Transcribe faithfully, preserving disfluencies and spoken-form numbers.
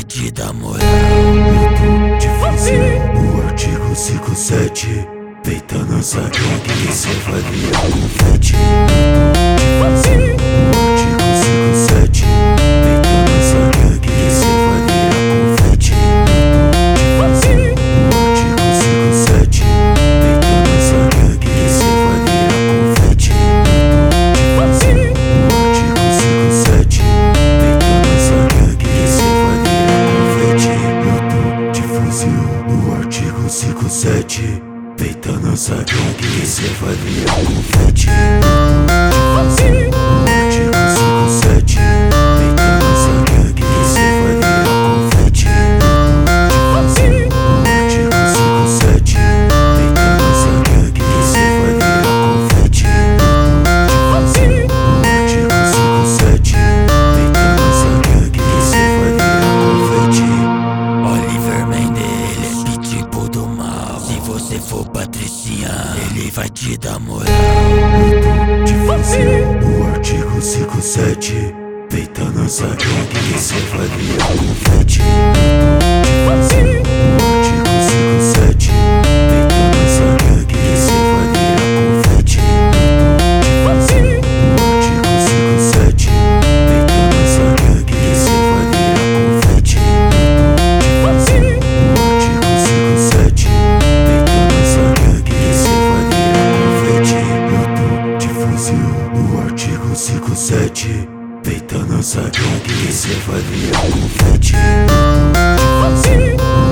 te dar moral. Eu tô de fuzil no artigo cinquenta e sete. Peita nossa gangue e cê vai virar confete. Eu tô de fuzil no artigo cinquenta e sete. Peita nossa gangue e cê vai virar confete. Eu tô de fuzil no artigo cinquenta e sete. Peita nossa gangue e cê vai virar confete. Eu tô de fuzil no artigo cinquenta e sete. Peita nossa gangue e cê vai virar confete. Eu tô de fuzil no artigo cinquenta e sete. Peita nossa gangue e cê vai virar confete. Eu tô de fuzil no artigo cinquenta e sete. Peita nossa gangue e cê vai virar confete. Eu tô de fuzil no artigo cinquenta e sete. Peita nossa gangue e cê vai virar confete. Eu tô de fuzil no artigo cinquenta e sete. Peita nossa gangue e cê vai virar confete. Oliver Mendes, ele é pitbull do mal. Se você for patriciano, ele vai te dar moral. Eu tô de fuzil no artigo cinquenta e sete. Peita nossa gangue e cê vai virar confete. Eu tô de fuzil no artigo cinquenta e sete. Peita nossa gangue e cê vai virar confete. Eu tô de fuzil no artigo cinquenta e sete. Peita nossa gangue e cê vai virar confete. Eu tô de fuzil no artigo cinquenta e sete. Peita nossa gangue e cê vai virar confete. Eu tô de fuzil no artigo cinquenta e sete. Peita nossa gangue e cê vai virar confete. Eu tô de fuzil